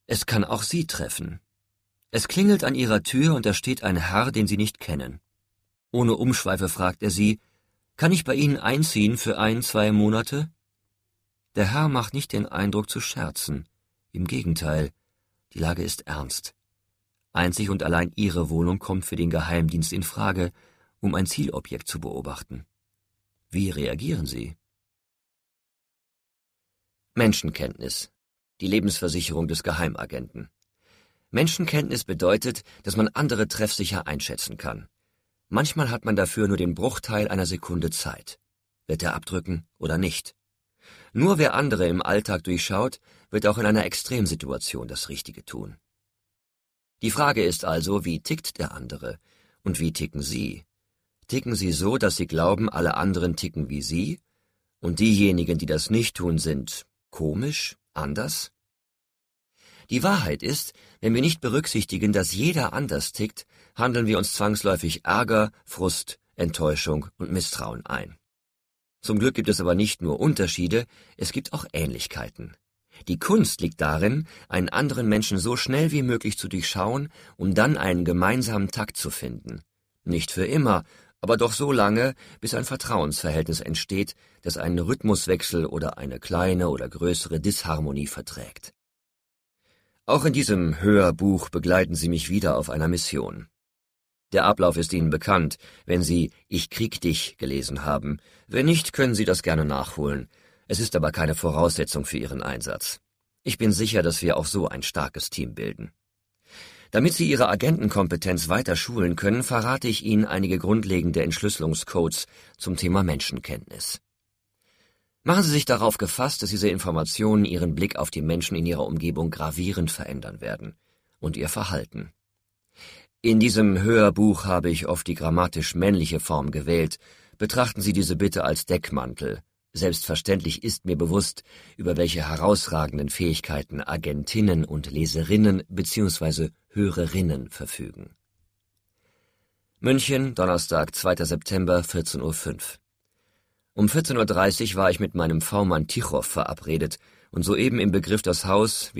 Es kann auch Sie treffen. Es klingelt an Ihrer Tür und da steht ein Herr, den Sie nicht kennen. Ohne Umschweife fragt er Sie: »Kann ich bei Ihnen einziehen für 1, 2 Monate?« Der Herr macht nicht den Eindruck zu scherzen. Im Gegenteil, die Lage ist ernst. Einzig und allein Ihre Wohnung kommt für den Geheimdienst in Frage, um ein Zielobjekt zu beobachten. Wie reagieren Sie? Menschenkenntnis. Die Lebensversicherung des Geheimagenten. Menschenkenntnis bedeutet, dass man andere treffsicher einschätzen kann. Manchmal hat man dafür nur den Bruchteil einer Sekunde Zeit. Wird er abdrücken oder nicht? Nur wer andere im Alltag durchschaut, wird auch in einer Extremsituation das Richtige tun. Die Frage ist also, wie tickt der andere? Und wie ticken Sie? Ticken Sie so, dass Sie glauben, alle anderen ticken wie Sie? Und diejenigen, die das nicht tun, sind komisch, anders? Die Wahrheit ist, wenn wir nicht berücksichtigen, dass jeder anders tickt, handeln wir uns zwangsläufig Ärger, Frust, Enttäuschung und Misstrauen ein. Zum Glück gibt es aber nicht nur Unterschiede, es gibt auch Ähnlichkeiten. Die Kunst liegt darin, einen anderen Menschen so schnell wie möglich zu durchschauen, um dann einen gemeinsamen Takt zu finden. Nicht für immer, aber doch so lange, bis ein Vertrauensverhältnis entsteht, das einen Rhythmuswechsel oder eine kleine oder größere Disharmonie verträgt. Auch in diesem Hörbuch begleiten Sie mich wieder auf einer Mission. Der Ablauf ist Ihnen bekannt, wenn Sie »Ich krieg dich« gelesen haben. Wenn nicht, können Sie das gerne nachholen. Es ist aber keine Voraussetzung für Ihren Einsatz. Ich bin sicher, dass wir auch so ein starkes Team bilden. Damit Sie Ihre Agentenkompetenz weiter schulen können, verrate ich Ihnen einige grundlegende Entschlüsselungscodes zum Thema Menschenkenntnis. Machen Sie sich darauf gefasst, dass diese Informationen Ihren Blick auf die Menschen in Ihrer Umgebung gravierend verändern werden und Ihr Verhalten. In diesem Hörbuch habe ich oft die grammatisch männliche Form gewählt. Betrachten Sie diese bitte als Deckmantel. Selbstverständlich ist mir bewusst, über welche herausragenden Fähigkeiten Agentinnen und Leserinnen bzw. Hörerinnen verfügen. München, Donnerstag, 2. September, 14:05 Uhr. Um 14:30 Uhr war ich mit meinem V-Mann Tichow verabredet und soeben im Begriff, das Haus